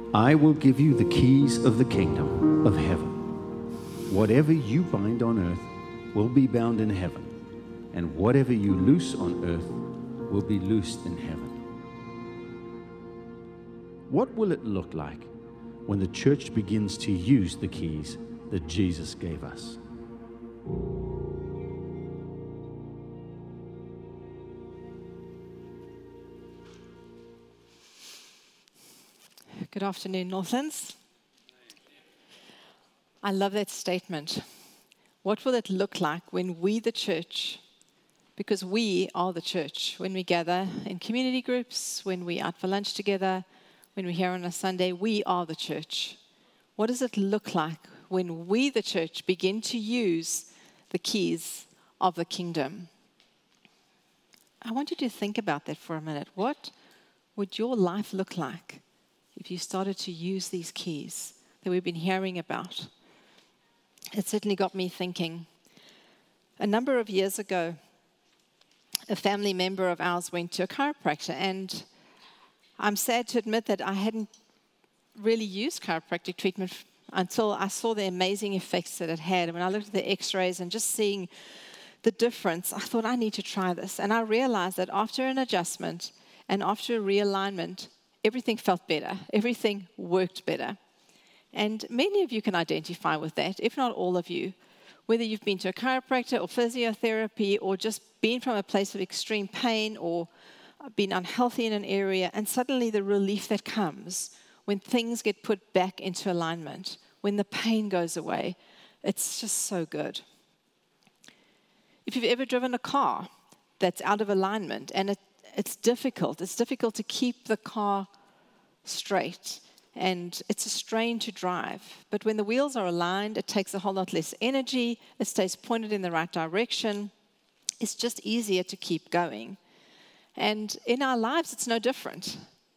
I will give you the keys of the kingdom of heaven. Whatever you bind on earth will be bound in heaven, and whatever you loose on earth will be loosed in heaven. What will it look like when the church begins to use the keys that Jesus gave us? Good afternoon, Northlands. I love that statement. What will it look like when we, the church, because we are the church, when we gather in community groups, when we're out for lunch together, when we're here on a Sunday, we are the church. What does it look like when we, the church, begin to use the keys of the kingdom? I want you to think about that for a minute. What would your life look like if you started to use these keys that we've been hearing about? It certainly got me thinking. A number of years ago, a family member of ours went to a chiropractor, and I'm sad to admit that I hadn't really used chiropractic treatment until I saw the amazing effects that it had. When I looked at the x-rays and just seeing the difference, I thought, I need to try this. And I realized that after an adjustment and after a realignment, everything felt better. Everything worked better. And many of you can identify with that, if not all of you, whether you've been to a chiropractor or physiotherapy or just been from a place of extreme pain or been unhealthy in an area, and suddenly the relief that comes when things get put back into alignment, when the pain goes away, it's just so good. If you've ever driven a car that's out of alignment and it's difficult to keep the car straight, and it's a strain to drive. But when the wheels are aligned, it takes a whole lot less energy, it stays pointed in the right direction, it's just easier to keep going. And in our lives, it's no different.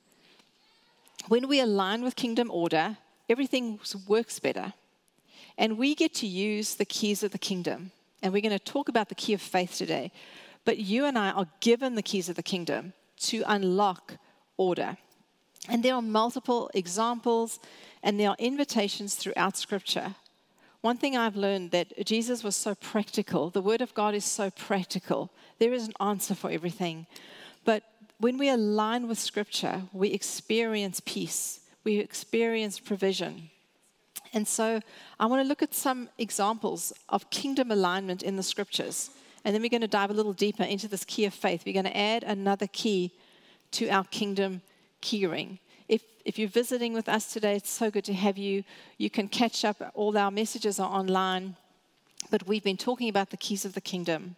When we align with kingdom order, everything works better. And we get to use the keys of the kingdom. And we're going to talk about the key of faith today. But you and I are given the keys of the kingdom to unlock order. And there are multiple examples, and there are invitations throughout Scripture. One thing I've learned, that Jesus was so practical. The Word of God is so practical. There is an answer for everything. But when we align with Scripture, we experience peace. We experience provision. And so I want to look at some examples of kingdom alignment in the Scriptures. And then we're going to dive a little deeper into this key of faith. We're going to add another key to our kingdom key ring. If you're visiting with us today, it's so good to have you. You can catch up. All our messages are online. But we've been talking about the keys of the kingdom.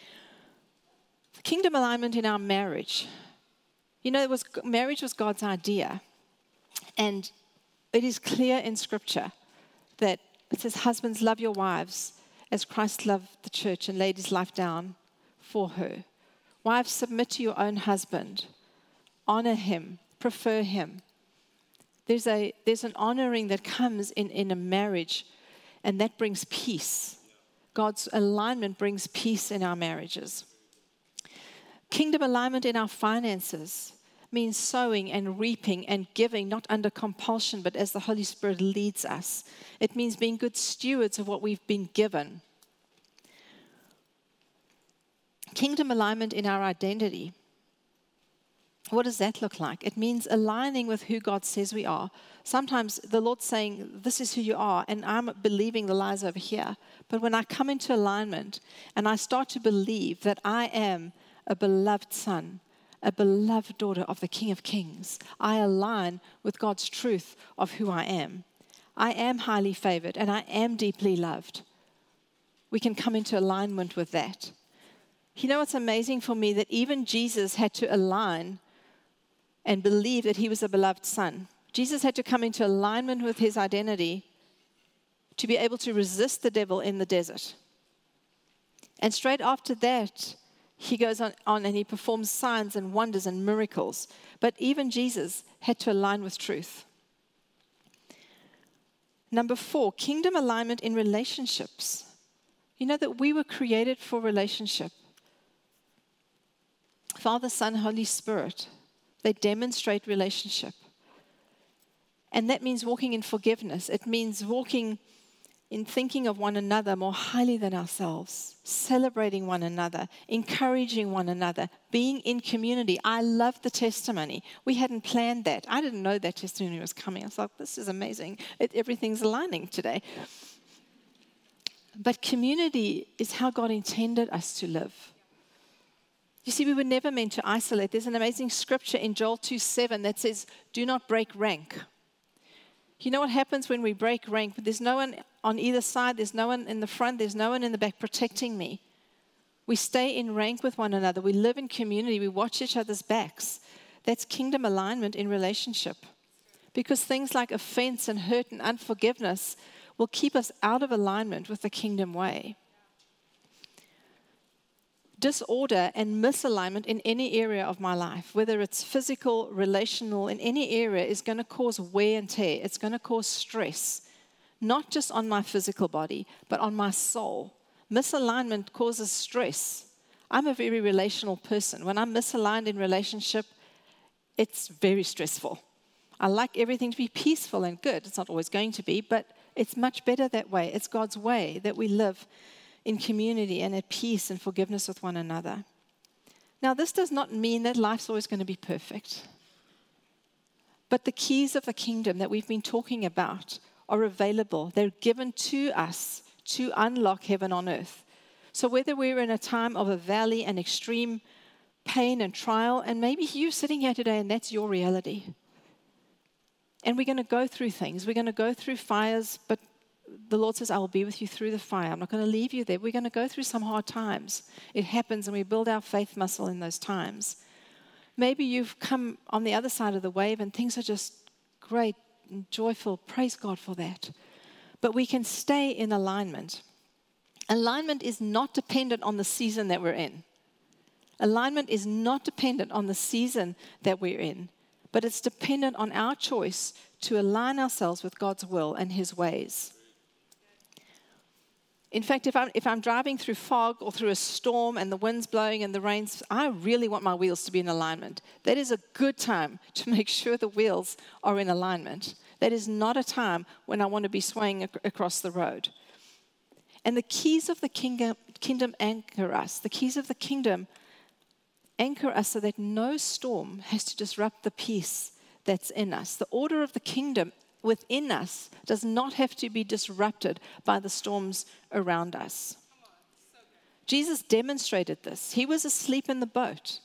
Kingdom alignment in our marriage. You know, marriage was God's idea. And it is clear in Scripture that it says, husbands, love your wives as Christ loved the church and laid his life down for her. Wives, submit to your own husband. Honor him. Prefer him. There's an honoring that comes in a marriage, and that brings peace. God's alignment brings peace in our marriages. Kingdom alignment in our finances means sowing and reaping and giving, not under compulsion, but as the Holy Spirit leads us. It means being good stewards of what we've been given. Kingdom alignment in our identity. What does that look like? It means aligning with who God says we are. Sometimes the Lord's saying, this is who you are, and I'm believing the lies over here. But when I come into alignment and I start to believe that I am a beloved son, a beloved daughter of the King of Kings, I align with God's truth of who I am. I am highly favored and I am deeply loved. We can come into alignment with that. You know what's amazing for me? That even Jesus had to align and believe that he was a beloved son. Jesus had to come into alignment with his identity to be able to resist the devil in the desert. And straight after that, he goes on and he performs signs and wonders and miracles. But even Jesus had to align with truth. Number 4, kingdom alignment in relationships. You know that we were created for relationship. Father, Son, Holy Spirit, they demonstrate relationship. And that means walking in forgiveness. It means walking in thinking of one another more highly than ourselves, celebrating one another, encouraging one another, being in community. I love the testimony. We hadn't planned that. I didn't know that testimony was coming. I was like, this is amazing. Everything's aligning today. But community is how God intended us to live. You see, we were never meant to isolate. There's an amazing scripture in Joel 2:7 that says, do not break rank. You know what happens when we break rank? There's no one on either side. There's no one in the front. There's no one in the back protecting me. We stay in rank with one another. We live in community. We watch each other's backs. That's kingdom alignment in relationship. Because things like offense and hurt and unforgiveness will keep us out of alignment with the kingdom way. Disorder and misalignment in any area of my life, whether it's physical, relational, in any area, is going to cause wear and tear. It's going to cause stress, not just on my physical body, but on my soul. Misalignment causes stress. I'm a very relational person. When I'm misaligned in relationship, it's very stressful. I like everything to be peaceful and good. It's not always going to be, but it's much better that way. It's God's way that we live in community and at peace and forgiveness with one another. Now, this does not mean that life's always going to be perfect. But the keys of the kingdom that we've been talking about are available. They're given to us to unlock heaven on earth. So whether we're in a time of a valley and extreme pain and trial, and maybe you're sitting here today and that's your reality. And we're going to go through things. We're going to go through fires, but the Lord says, I will be with you through the fire. I'm not going to leave you there. We're going to go through some hard times. It happens, and we build our faith muscle in those times. Maybe you've come on the other side of the wave, and things are just great and joyful. Praise God for that. But we can stay in alignment. Alignment is not dependent on the season that we're in. Alignment is not dependent on the season that we're in, but it's dependent on our choice to align ourselves with God's will and His ways. In fact, if I'm driving through fog or through a storm and the wind's blowing and the rain's, I really want my wheels to be in alignment. That is a good time to make sure the wheels are in alignment. That is not a time when I want to be swaying across the road. And the keys of the kingdom anchor us. The keys of the kingdom anchor us so that no storm has to disrupt the peace that's in us. The order of the kingdom within us does not have to be disrupted by the storms around us. Jesus demonstrated this. He was asleep in the boat.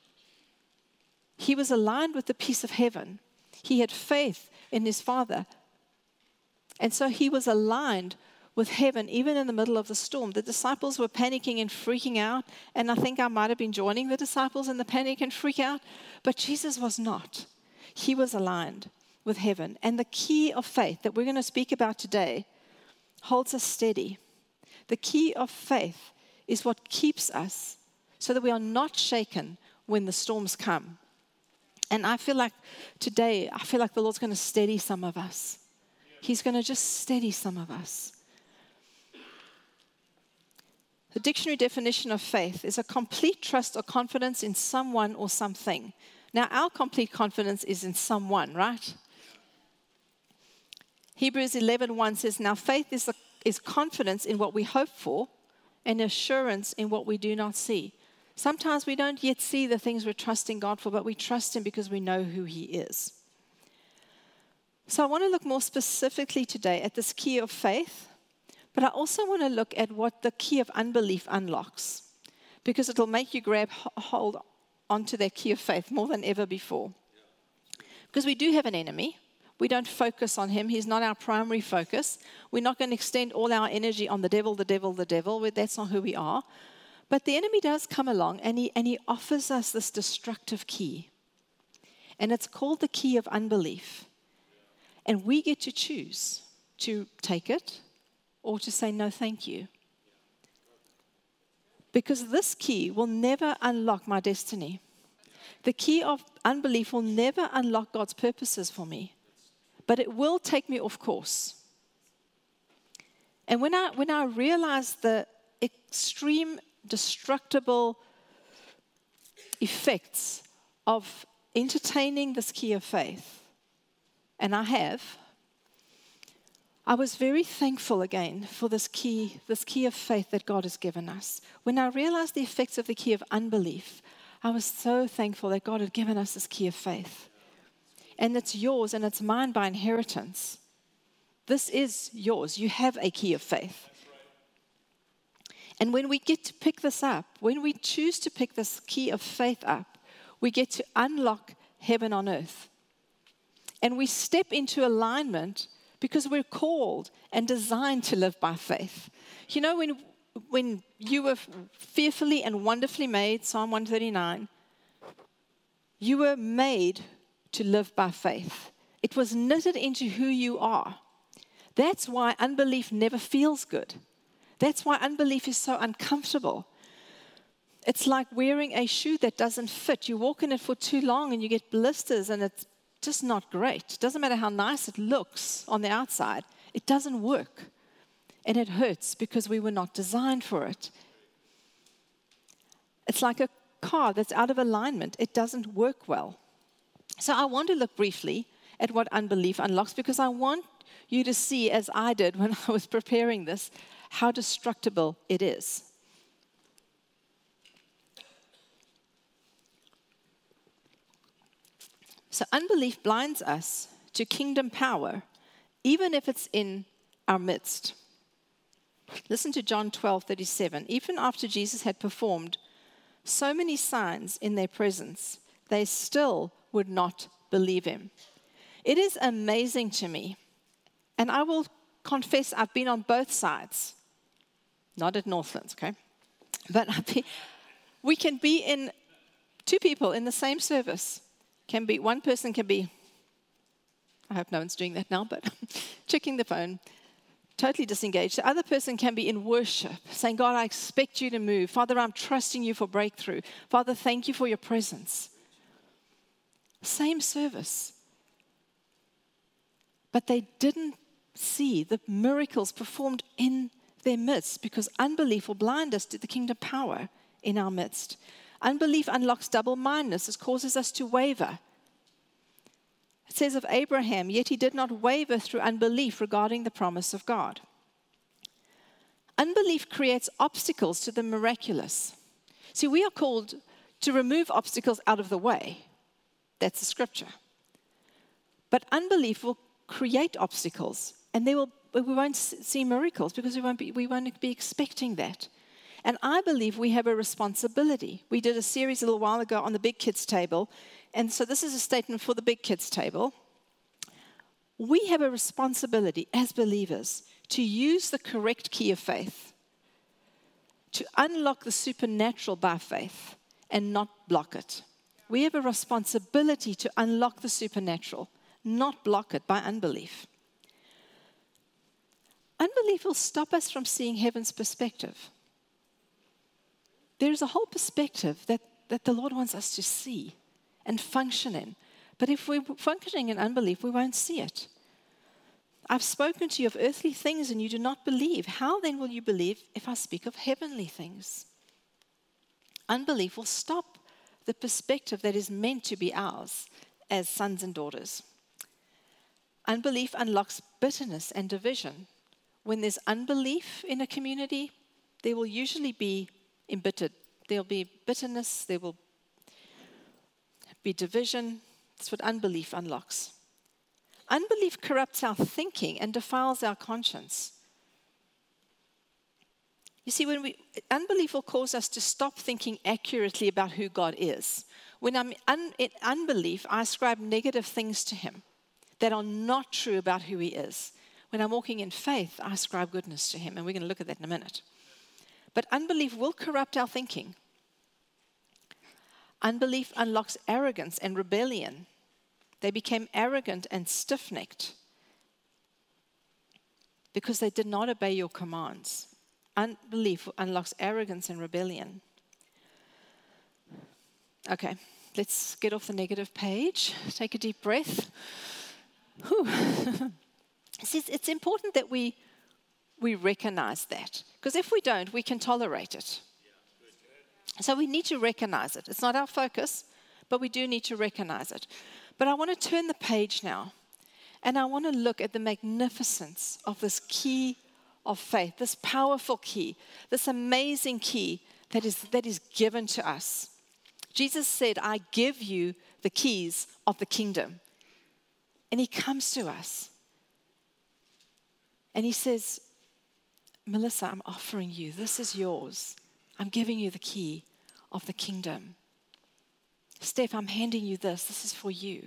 He was aligned with the peace of heaven. He had faith in his Father. And so he was aligned with heaven even in the middle of the storm. The disciples were panicking and freaking out, and I think I might have been joining the disciples in the panic and freak out, but Jesus was not. He was aligned with heaven. And the key of faith that we're going to speak about today holds us steady. The key of faith is what keeps us so that we are not shaken when the storms come. And I feel like today, the Lord's going to steady some of us. He's going to just steady some of us. The dictionary definition of faith is a complete trust or confidence in someone or something. Now, our complete confidence is in someone, right? Hebrews 11:1 says, now faith is confidence in what we hope for and assurance in what we do not see. Sometimes we don't yet see the things we're trusting God for, but we trust Him because we know who He is. So I want to look more specifically today at this key of faith, but I also want to look at what the key of unbelief unlocks, because it'll make you grab hold onto that key of faith more than ever before. Because we do have an enemy. We don't focus on him. He's not our primary focus. We're not going to extend all our energy on the devil. That's not who we are. But the enemy does come along, and he offers us this destructive key. And it's called the key of unbelief. And we get to choose to take it or to say no thank you. Because this key will never unlock my destiny. The key of unbelief will never unlock God's purposes for me. But it will take me off course. And when I realize the extreme destructible effects of entertaining this key of faith, and I have, I was very thankful again for this key of faith that God has given us. When I realized the effects of the key of unbelief, I was so thankful that God had given us this key of faith. And it's yours and it's mine by inheritance. This is yours. You have a key of faith. And when we get to pick this up, when we choose to pick this key of faith up, we get to unlock heaven on earth. And we step into alignment because we're called and designed to live by faith. You know, when you were fearfully and wonderfully made, Psalm 139, you were made to live by faith. It was knitted into who you are. That's why unbelief never feels good. That's why unbelief is so uncomfortable. It's like wearing a shoe that doesn't fit. You walk in it for too long and you get blisters and it's just not great. It doesn't matter how nice it looks on the outside. It doesn't work. And it hurts because we were not designed for it. It's like a car that's out of alignment. It doesn't work well. So I want to look briefly at what unbelief unlocks because I want you to see, as I did when I was preparing this, how destructible it is. So unbelief blinds us to kingdom power, even if it's in our midst. Listen to John 12:37. Even after Jesus had performed so many signs in their presence, they still would not believe him. It is amazing to me, and I will confess I've been on both sides. Not at Northlands, okay? But we can be in two people in the same service. One person can be, I hope no one's doing that now, but checking the phone, totally disengaged. The other person can be in worship, saying, God, I expect you to move. Father, I'm trusting you for breakthrough. Father, thank you for your presence. Same service. But they didn't see the miracles performed in their midst because unbelief will blind us to the kingdom power in our midst. Unbelief unlocks double-mindedness. It causes us to waver. It says of Abraham, yet he did not waver through unbelief regarding the promise of God. Unbelief creates obstacles to the miraculous. See, we are called to remove obstacles out of the way. That's the scripture. But unbelief will create obstacles, and we won't see miracles because we won't be expecting that. And I believe we have a responsibility. We did a series a little while ago on the big kids table. And so this is a statement for the big kids table. We have a responsibility as believers to use the correct key of faith, to unlock the supernatural by faith and not block it. We have a responsibility to unlock the supernatural, not block it by unbelief. Unbelief will stop us from seeing heaven's perspective. There's a whole perspective that the Lord wants us to see and function in. But if we're functioning in unbelief, we won't see it. I've spoken to you of earthly things and you do not believe. How then will you believe if I speak of heavenly things? Unbelief will stop the perspective that is meant to be ours as sons and daughters. Unbelief unlocks bitterness and division. When there's unbelief in a community, there will usually be embittered. There'll be bitterness, there will be division. That's what unbelief unlocks. Unbelief corrupts our thinking and defiles our conscience. You see, unbelief will cause us to stop thinking accurately about who God is. When I'm in unbelief, I ascribe negative things to him that are not true about who he is. When I'm walking in faith, I ascribe goodness to him, and we're going to look at that in a minute. But unbelief will corrupt our thinking. Unbelief unlocks arrogance and rebellion. They became arrogant and stiff-necked because they did not obey your commands. Unbelief unlocks arrogance and rebellion. Okay, let's get off the negative page. Take a deep breath. It's important that we recognize that. Because if we don't, we can tolerate it. So we need to recognize it. It's not our focus, but we do need to recognize it. But I want to turn the page now And I want to look at the magnificence of this key of faith, this powerful key, this amazing key that is given to us. Jesus said, I give you the keys of the kingdom. And he comes to us. And he says, Melissa, I'm offering you. This is yours. I'm giving you the key of the kingdom. Steph, I'm handing you this. This is for you.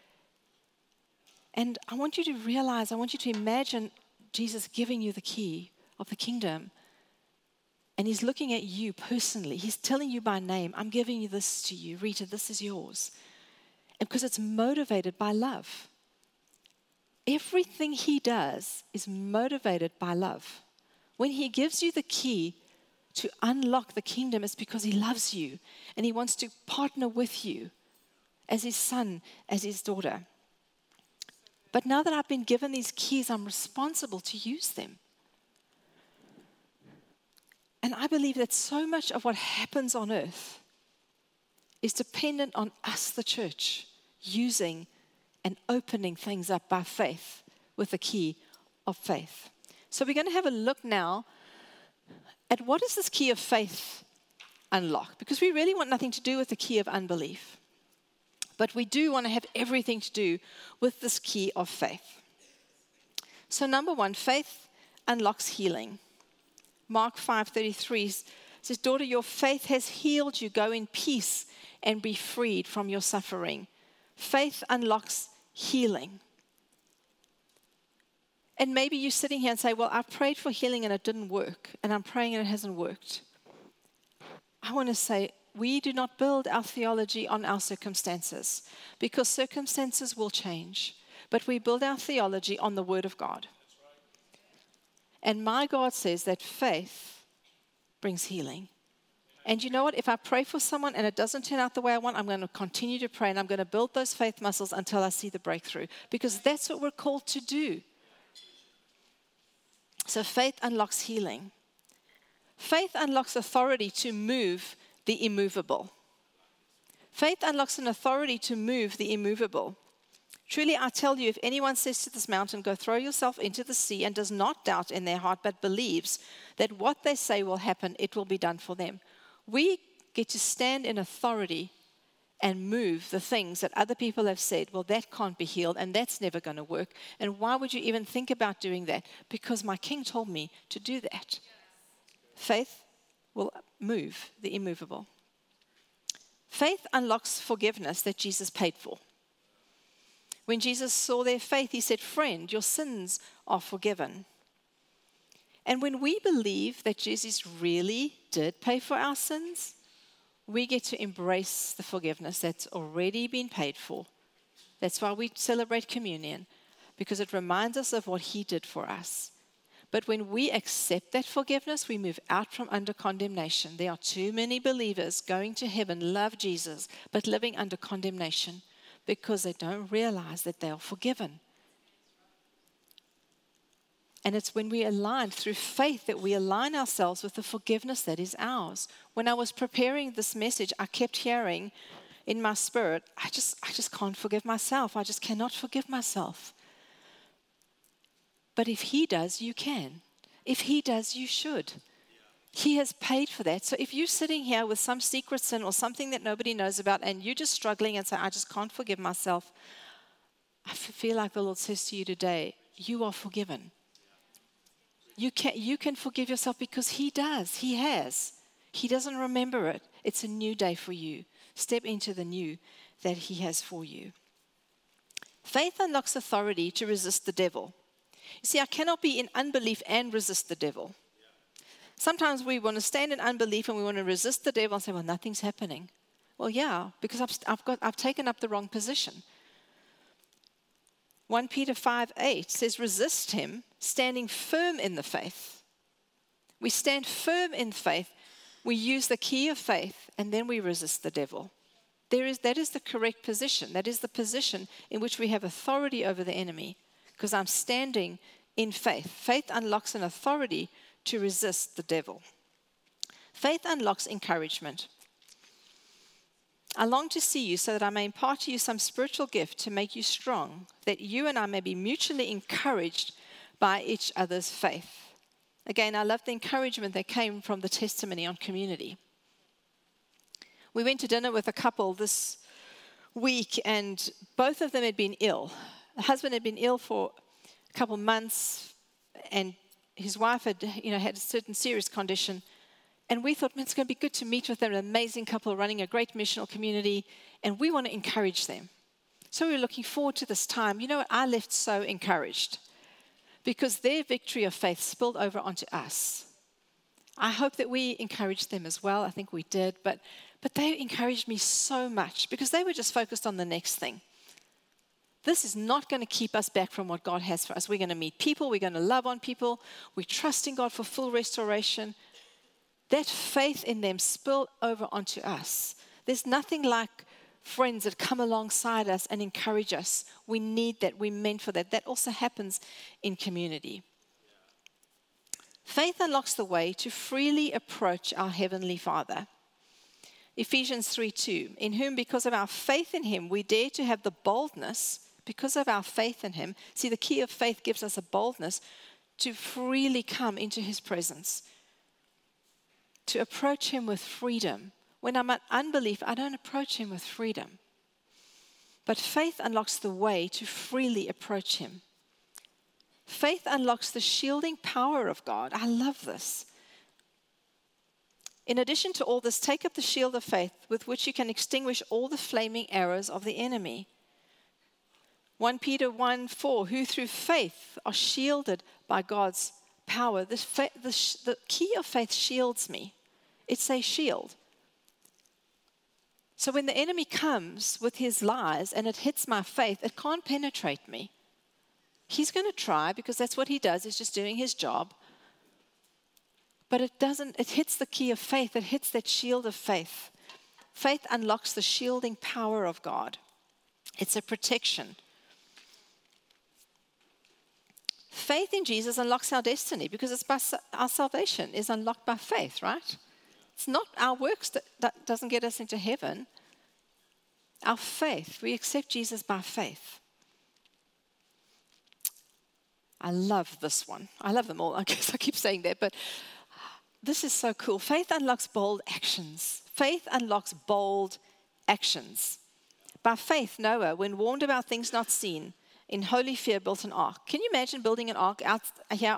And I want you to realize, I want you to imagine Jesus giving you the key of the kingdom. And he's looking at you personally. He's telling you by name, I'm giving you this to you. Rita, this is yours. And because it's motivated by love. Everything he does is motivated by love. When he gives you the key to unlock the kingdom, it's because he loves you. And he wants to partner with you as his son, as his daughter. But now that I've been given these keys, I'm responsible to use them. And I believe that so much of what happens on earth is dependent on us, the church, using and opening things up by faith with the key of faith. So we're going to have a look now at what does this key of faith unlock? Because we really want nothing to do with the key of unbelief. But we do want to have everything to do with this key of faith. So number one, faith unlocks healing. Mark 5:33 says, daughter, your faith has healed you. Go in peace and be freed from your suffering. Faith unlocks healing. And maybe you're sitting here and say, well, I prayed for healing and it didn't work. And I'm praying and it hasn't worked. I want to say, we do not build our theology on our circumstances because circumstances will change. But we build our theology on the Word of God. And my God says that faith brings healing. And you know what? If I pray for someone and it doesn't turn out the way I want, I'm going to continue to pray and I'm going to build those faith muscles until I see the breakthrough. Because that's what we're called to do. So faith unlocks healing. Faith unlocks authority to move the immovable. Faith unlocks an authority to move the immovable. Truly, I tell you, if anyone says to this mountain, go throw yourself into the sea, and does not doubt in their heart, but believes that what they say will happen, it will be done for them. We get to stand in authority and move the things that other people have said, well, that can't be healed, and that's never going to work. And why would you even think about doing that? Because my king told me to do that. Faith will move the immovable. Faith unlocks forgiveness that Jesus paid for. When Jesus saw their faith, he said, friend, your sins are forgiven. And when we believe that Jesus really did pay for our sins, we get to embrace the forgiveness that's already been paid for. That's why we celebrate communion, because it reminds us of what he did for us. But when we accept that forgiveness, we move out from under condemnation. There are too many believers going to heaven, love Jesus, but living under condemnation because they don't realize that they are forgiven. And it's when we align through faith that we align ourselves with the forgiveness that is ours. When I was preparing this message, I kept hearing in my spirit, I just can't forgive myself. I just cannot forgive myself. But if he does, you can. If he does, you should. He has paid for that. So if you're sitting here with some secret sin or something that nobody knows about and you're just struggling and say, I just can't forgive myself, I feel like the Lord says to you today, you are forgiven. You can forgive yourself because he does. He has. He doesn't remember it. It's a new day for you. Step into the new that he has for you. Faith unlocks authority to resist the devil. You see, I cannot be in unbelief and resist the devil. Sometimes we want to stand in unbelief and we want to resist the devil and say, well, nothing's happening. Well, yeah, because I've taken up the wrong position. 1 Peter 5:8 says, resist him, standing firm in the faith. We stand firm in faith. We use the key of faith, and then we resist the devil. That is the correct position. That is the position in which we have authority over the enemy, because I'm standing in faith. Faith unlocks an authority to resist the devil. Faith unlocks encouragement. I long to see you so that I may impart to you some spiritual gift to make you strong, that you and I may be mutually encouraged by each other's faith. Again, I love the encouragement that came from the testimony on community. We went to dinner with a couple this week, and both of them had been ill. The husband had been ill for a couple months, and his wife had, had a certain serious condition. And we thought, man, it's going to be good to meet with them, an amazing couple running a great missional community, and we want to encourage them. So we were looking forward to this time. You know what? I left so encouraged because their victory of faith spilled over onto us. I hope that we encouraged them as well. I think we did, but they encouraged me so much because they were just focused on the next thing. This is not going to keep us back from what God has for us. We're going to meet people. We're going to love on people. We're trusting God for full restoration. That faith in them spilled over onto us. There's nothing like friends that come alongside us and encourage us. We need that. We're meant for that. That also happens in community. Faith unlocks the way to freely approach our Heavenly Father. Ephesians 3:2, in whom, because of our faith in Him, we dare to have the boldness, because of our faith in Him. See, the key of faith gives us a boldness to freely come into His presence, to approach Him with freedom. When I'm in unbelief, I don't approach Him with freedom. But faith unlocks the way to freely approach Him. Faith unlocks the shielding power of God. I love this. In addition to all this, take up the shield of faith with which you can extinguish all the flaming arrows of the enemy. 1 Peter 1:4, who through faith are shielded by God's power. The key of faith shields me. It's a shield. So when the enemy comes with his lies and it hits my faith, it can't penetrate me. He's going to try because that's what he does. He's just doing his job. But it doesn't, it hits the key of faith. It hits that shield of faith. Faith unlocks the shielding power of God. It's a protection. Faith in Jesus unlocks our destiny because it's by our salvation is unlocked by faith, right? It's not our works that doesn't get us into heaven. Our faith, we accept Jesus by faith. I love this one. I love them all. I guess I keep saying that, but this is so cool. Faith unlocks bold actions. Faith unlocks bold actions. By faith, Noah, when warned about things not seen, in holy fear built an ark. Can you imagine building an ark out here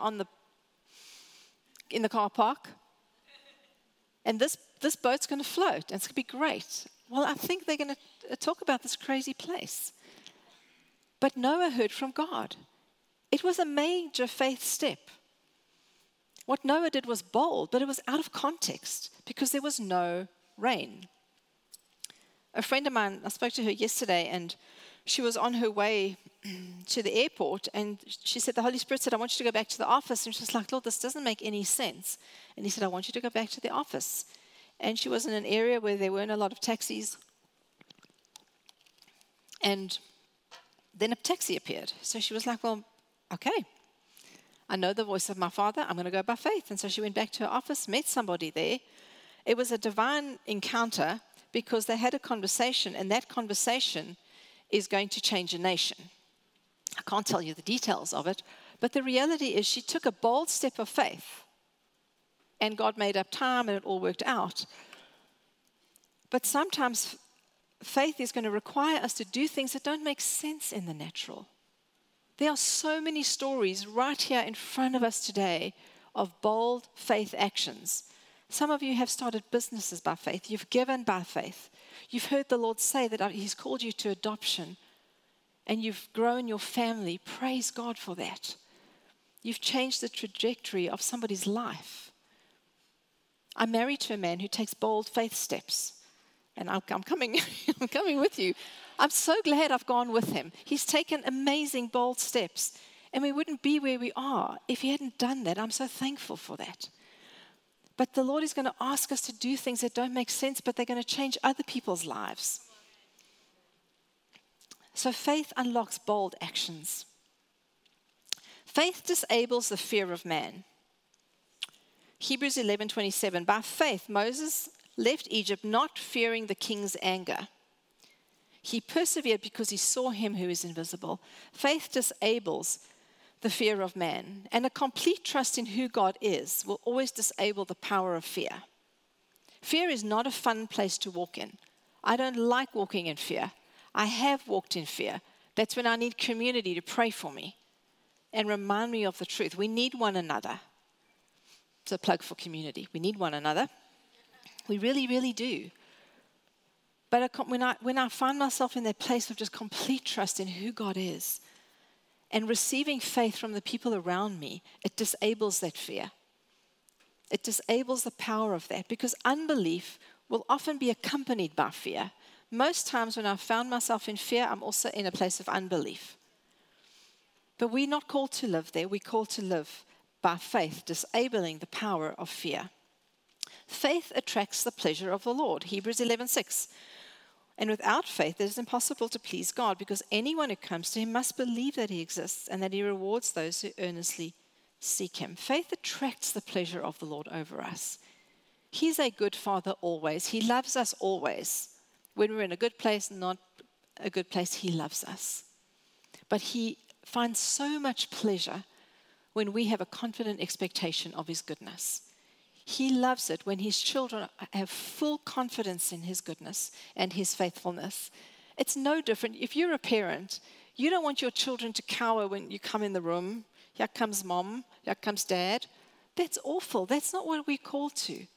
in the car park? And this boat's going to float, and it's going to be great. Well, I think they're going to talk about this crazy place. But Noah heard from God. It was a major faith step. What Noah did was bold, but it was out of context because there was no rain. A friend of mine, I spoke to her yesterday, and she was on her way to the airport, and she said, the Holy Spirit said, I want you to go back to the office. And she was like, Lord, this doesn't make any sense. And He said, I want you to go back to the office. And she was in an area where there weren't a lot of taxis. And then a taxi appeared. So she was like, well, okay. I know the voice of my Father. I'm going to go by faith. And so she went back to her office, met somebody there. It was a divine encounter because they had a conversation, and that conversation is going to change a nation. I can't tell you the details of it, but the reality is she took a bold step of faith, and God made up time, and it all worked out. But sometimes faith is going to require us to do things that don't make sense in the natural. There are so many stories right here in front of us today of bold faith actions. Some of you have started businesses by faith. You've given by faith. You've heard the Lord say that He's called you to adoption, and you've grown your family. Praise God for that. You've changed the trajectory of somebody's life. I'm married to a man who takes bold faith steps, and I'm coming with you. I'm so glad I've gone with him. He's taken amazing, bold steps, and we wouldn't be where we are if he hadn't done that. I'm so thankful for that. But the Lord is going to ask us to do things that don't make sense, but they're going to change other people's lives. So faith unlocks bold actions. Faith disables the fear of man. Hebrews 11:27. By faith, Moses left Egypt not fearing the king's anger. He persevered because he saw him who is invisible. Faith disables the fear of man, and a complete trust in who God is will always disable the power of fear. Fear is not a fun place to walk in. I don't like walking in fear. I have walked in fear. That's when I need community to pray for me and remind me of the truth. We need one another. It's a plug for community. We need one another. We really, really do. But when I find myself in that place of just complete trust in who God is and receiving faith from the people around me, it disables that fear. It disables the power of that, because unbelief will often be accompanied by fear. Most times when I've found myself in fear, I'm also in a place of unbelief. But we're not called to live there. We're called to live by faith, disabling the power of fear. Faith attracts the pleasure of the Lord. Hebrews 11:6. And without faith, it is impossible to please God, because anyone who comes to him must believe that he exists and that he rewards those who earnestly seek him. Faith attracts the pleasure of the Lord over us. He's a good father always. He loves us always. When we're in a good place, not a good place, he loves us. But he finds so much pleasure when we have a confident expectation of his goodness. He loves it when his children have full confidence in his goodness and his faithfulness. It's no different. If you're a parent, you don't want your children to cower when you come in the room. Here comes mom, here comes dad. That's awful. That's not what we're called to.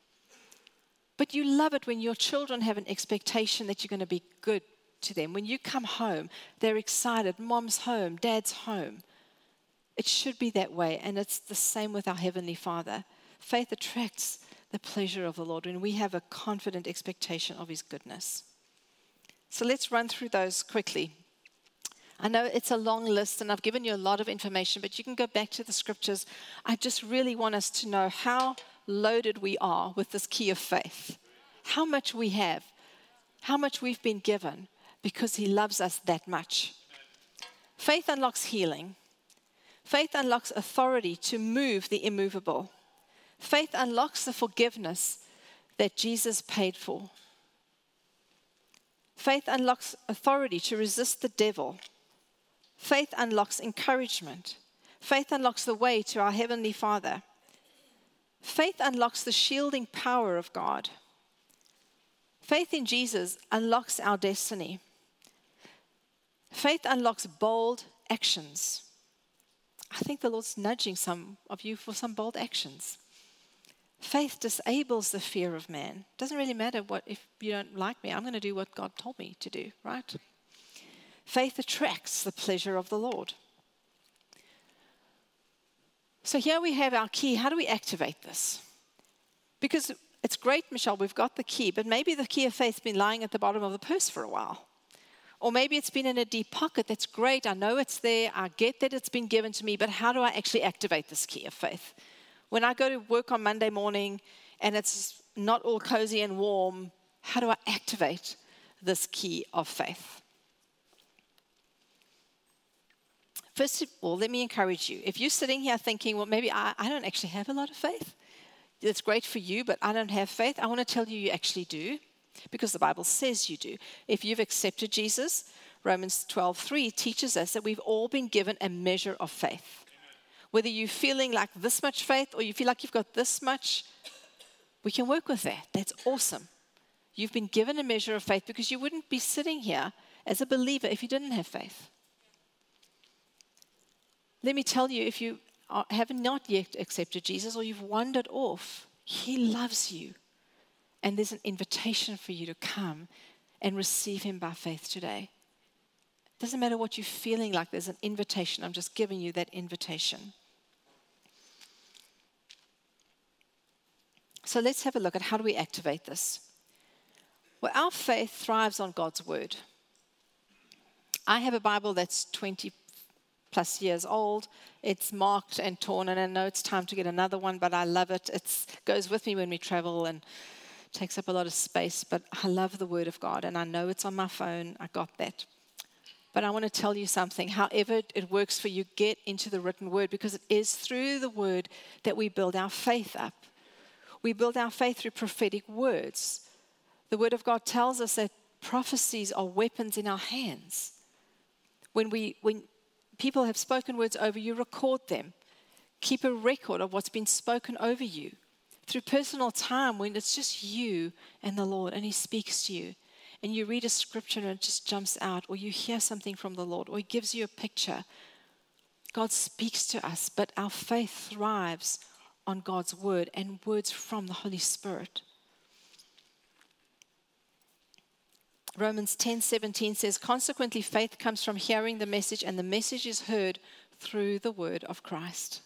But you love it when your children have an expectation that you're going to be good to them. When you come home, they're excited. Mom's home, dad's home. It should be that way, and it's the same with our Heavenly Father. Faith attracts the pleasure of the Lord when we have a confident expectation of his goodness. So let's run through those quickly. I know it's a long list and I've given you a lot of information, but you can go back to the scriptures. I just really want us to know how loaded we are with this key of faith. How much we have, how much we've been given, because he loves us that much. Faith unlocks healing. Faith unlocks authority to move the immovable. Faith unlocks the forgiveness that Jesus paid for. Faith unlocks authority to resist the devil. Faith unlocks encouragement. Faith unlocks the way to our Heavenly Father. Faith unlocks the shielding power of God. Faith in Jesus unlocks our destiny. Faith unlocks bold actions. I think the Lord's nudging some of you for some bold actions. Faith disables the fear of man. It doesn't really matter what if you don't like me. I'm going to do what God told me to do, right? Faith attracts the pleasure of the Lord. So here we have our key. How do we activate this? Because it's great, Michelle, we've got the key, but maybe the key of faith's been lying at the bottom of the purse for a while. Or maybe it's been in a deep pocket. That's great. I know it's there. I get that it's been given to me, but how do I actually activate this key of faith? When I go to work on Monday morning and it's not all cozy and warm, how do I activate this key of faith? First of all, let me encourage you. If you're sitting here thinking, well, maybe I don't actually have a lot of faith. It's great for you, but I don't have faith. I want to tell you, you actually do, because the Bible says you do. If you've accepted Jesus, Romans 12:3 teaches us that we've all been given a measure of faith. Whether you're feeling like this much faith or you feel like you've got this much, we can work with that. That's awesome. You've been given a measure of faith, because you wouldn't be sitting here as a believer if you didn't have faith. Let me tell you, if you have not yet accepted Jesus or you've wandered off, he loves you. And there's an invitation for you to come and receive him by faith today. It doesn't matter what you're feeling like, there's an invitation. I'm just giving you that invitation. So let's have a look at how do we activate this. Well, our faith thrives on God's word. I have a Bible that's 20 plus years old. It's marked and torn, and I know it's time to get another one, but I love it. It goes with me when we travel and takes up a lot of space, but I love the word of God, and I know it's on my phone. I got that. But I want to tell you something. However it works for you, get into the written word, because it is through the word that we build our faith up. We build our faith through prophetic words. The Word of God tells us that prophecies are weapons in our hands. When people have spoken words over you, record them. Keep a record of what's been spoken over you. Through personal time, when it's just you and the Lord, and He speaks to you, and you read a scripture and it just jumps out, or you hear something from the Lord, or He gives you a picture. God speaks to us, but our faith thrives on God's word and words from the Holy Spirit. Romans 10:17 says, consequently, faith comes from hearing the message, and the message is heard through the word of Christ.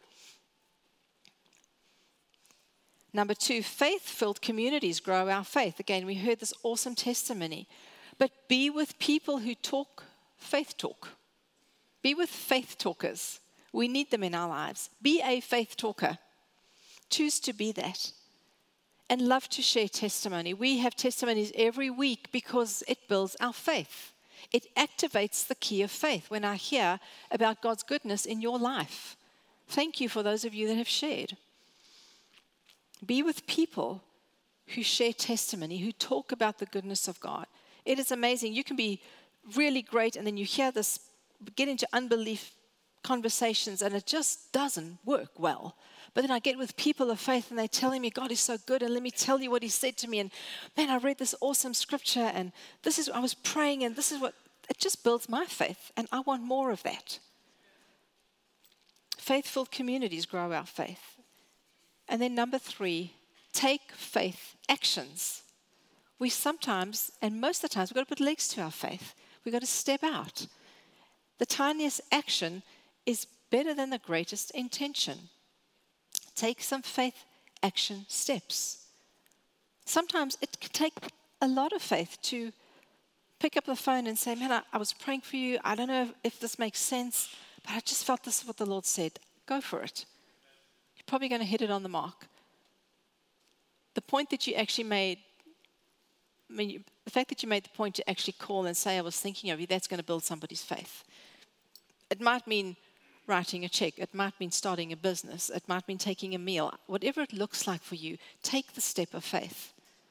Number 2, faith-filled communities grow our faith. Again, we heard this awesome testimony. But be with people who talk faith talk. Be with faith talkers. We need them in our lives. Be a faith talker. Choose to be that. And love to share testimony. We have testimonies every week because it builds our faith. It activates the key of faith when I hear about God's goodness in your life. Thank you for those of you that have shared. Be with people who share testimony, who talk about the goodness of God. It is amazing. You can be really great, and then you hear this, get into unbelief conversations, and it just doesn't work well. But then I get with people of faith, and they're telling me God is so good, and let me tell you what He said to me. And man, I read this awesome scripture, and I was praying, and this is what, it just builds my faith, and I want more of that. Faith-filled communities grow our faith. And then number 3, take faith actions. We sometimes, and most of the times, we've got to put legs to our faith. We've got to step out. The tiniest action is better than the greatest intention. Take some faith action steps. Sometimes it can take a lot of faith to pick up the phone and say, man, I was praying for you. I don't know if this makes sense, but I just felt this is what the Lord said. Go for it. You're probably going to hit it on the mark. The point that you actually made, the fact that you made the point to actually call and say, I was thinking of you, that's going to build somebody's faith. It might mean writing a check. It might mean starting a business. It might mean taking a meal. Whatever it looks like for you, take the step of faith.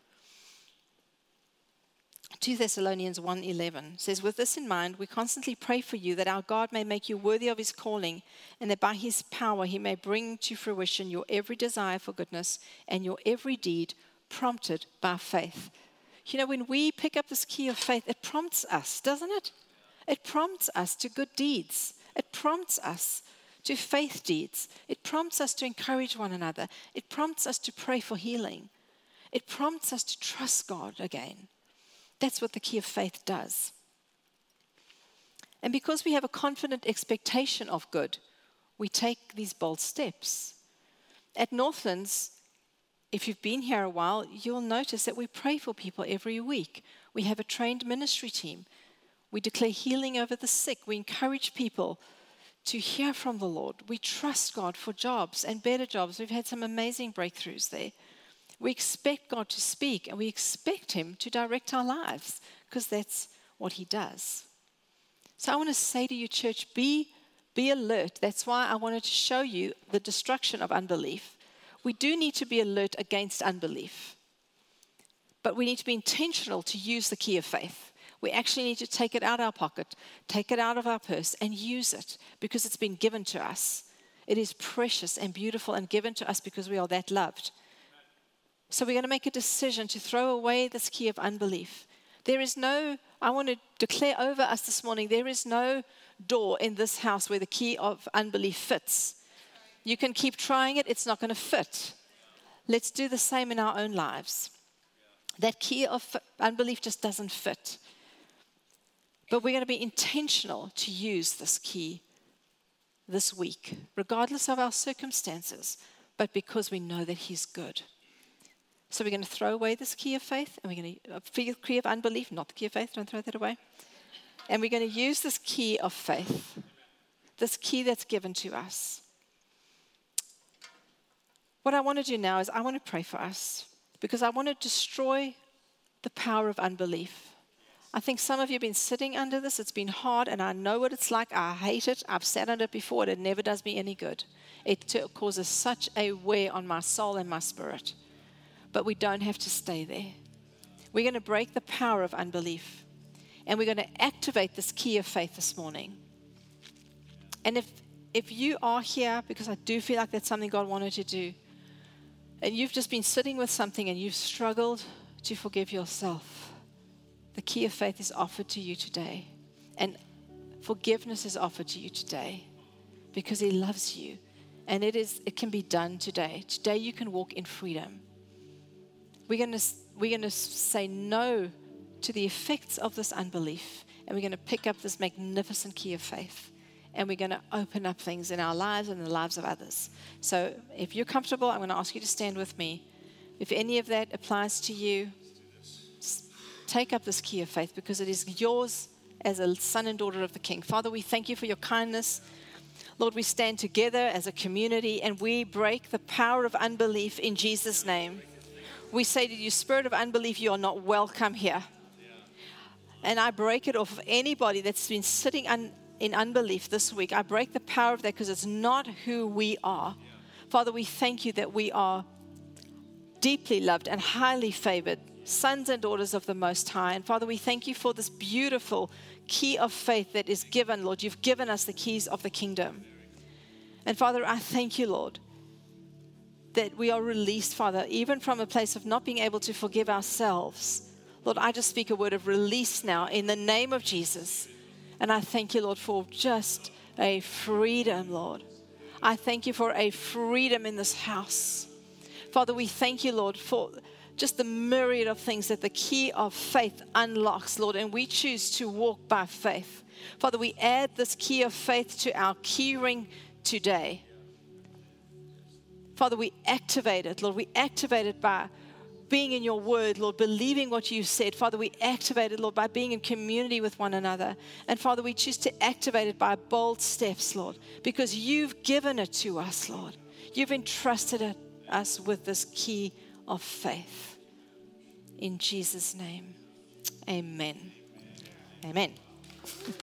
2 Thessalonians 1:11 says, with this in mind, we constantly pray for you that our God may make you worthy of His calling, and that by His power He may bring to fruition your every desire for goodness and your every deed prompted by faith. You know, when we pick up this key of faith, it prompts us, doesn't it? It prompts us to good deeds. It prompts us to faith deeds. It prompts us to encourage one another. It prompts us to pray for healing. It prompts us to trust God again. That's what the key of faith does. And because we have a confident expectation of good, we take these bold steps. At Northlands, if you've been here a while, you'll notice that we pray for people every week. We have a trained ministry team. We declare healing over the sick. We encourage people to hear from the Lord. We trust God for jobs and better jobs. We've had some amazing breakthroughs there. We expect God to speak, and we expect Him to direct our lives, because that's what He does. So I want to say to you, church, be alert. That's why I wanted to show you the destruction of unbelief. We do need to be alert against unbelief, but we need to be intentional to use the key of faith. We actually need to take it out of our pocket, take it out of our purse, and use it, because it's been given to us. It is precious and beautiful and given to us because we are that loved. So we're going to make a decision to throw away this key of unbelief. I want to declare over us this morning, there is no door in this house where the key of unbelief fits. You can keep trying it, it's not going to fit. Let's do the same in our own lives. That key of unbelief just doesn't fit. But we're going to be intentional to use this key this week, regardless of our circumstances, but because we know that He's good. So we're going to throw away this key of faith, and we're going to key of unbelief, not the key of faith, don't throw that away. And we're going to use this key of faith, this key that's given to us. What I want to do now is I want to pray for us, because I want to destroy the power of unbelief. I think some of you have been sitting under this. It's been hard, and I know what it's like. I hate it. I've sat under it before, and it never does me any good. It causes such a wear on my soul and my spirit. But we don't have to stay there. We're going to break the power of unbelief, and we're going to activate this key of faith this morning. And if you are here, because I do feel like that's something God wanted to do, and you've just been sitting with something and you've struggled to forgive yourself, the key of faith is offered to you today. And forgiveness is offered to you today because He loves you. And it can be done today. Today you can walk in freedom. We're going to say no to the effects of this unbelief, and we're going to pick up this magnificent key of faith, and we're going to open up things in our lives and in the lives of others. So if you're comfortable, I'm going to ask you to stand with me. If any of that applies to you, take up this key of faith, because it is yours as a son and daughter of the King. Father, we thank you for your kindness. Lord, we stand together as a community and we break the power of unbelief in Jesus' name. We say to you, spirit of unbelief, you are not welcome here. And I break it off of anybody that's been sitting in unbelief this week. I break the power of that because it's not who we are. Father, we thank you that we are deeply loved and highly favored, sons and daughters of the Most High. And Father, we thank you for this beautiful key of faith that is given, Lord. You've given us the keys of the kingdom. And Father, I thank you, Lord, that we are released, Father, even from a place of not being able to forgive ourselves. Lord, I just speak a word of release now in the name of Jesus. And I thank you, Lord, for just a freedom, Lord. I thank you for a freedom in this house. Father, we thank you, Lord, for just the myriad of things that the key of faith unlocks, Lord, and we choose to walk by faith. Father, we add this key of faith to our key ring today. Father, we activate it, Lord. We activate it by being in your word, Lord, believing what you said. Father, we activate it, Lord, by being in community with one another. And Father, we choose to activate it by bold steps, Lord, because you've given it to us, Lord. You've entrusted us with this key of faith. In Jesus' name, amen. Amen.